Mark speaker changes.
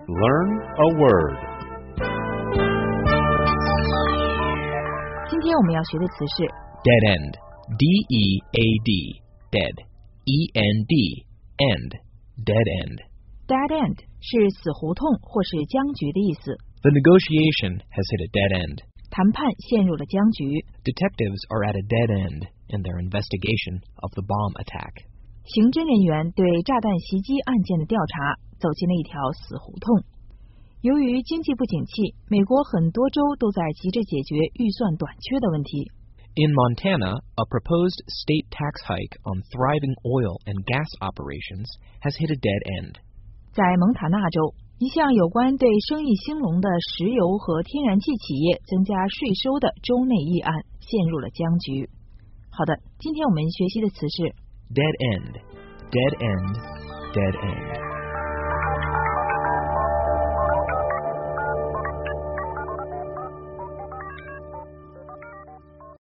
Speaker 1: Learn a word.
Speaker 2: 今天我们要学的词是
Speaker 3: dead end. D-E-A-D. Dead. E-N-D. End. Dead end.
Speaker 2: dead end 是死胡同或是僵局的意思。
Speaker 3: The negotiation has hit a dead end.
Speaker 2: 谈判陷入了僵局。
Speaker 3: Detectives are at a dead end in their investigation of the bomb attack.
Speaker 2: 刑侦人员对炸弹袭击案件的调查走进了一条死胡同。由于经济不景气，美国很多州都在急着解决预算短缺的问题。
Speaker 3: In Montana, a proposed state tax hike on thriving oil and gas operations has hit a dead end.
Speaker 2: 在蒙塔纳州，一项有关对生意兴隆的石油和天然气企业增加税收的州内议案陷入了僵局。好的，今天我们学习的词是
Speaker 3: dead end. Dead end. Dead end.